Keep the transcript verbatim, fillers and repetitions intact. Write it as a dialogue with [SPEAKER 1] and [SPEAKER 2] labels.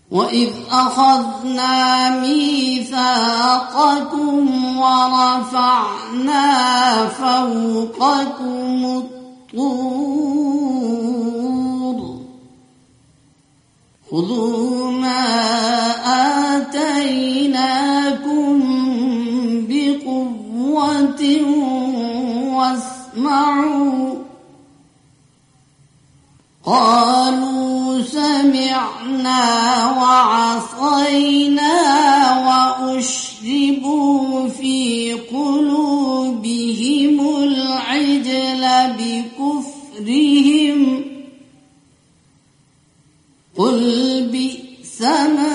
[SPEAKER 1] وإذ أخذنا ميثاقكم ورفعنا فوقكم الطور خذوا ما آتيناكم بقوة واسمعوا قالوا سمعنا وعصينا وأشربوا في قلوبهم العجل بكفرهم قل بئس ما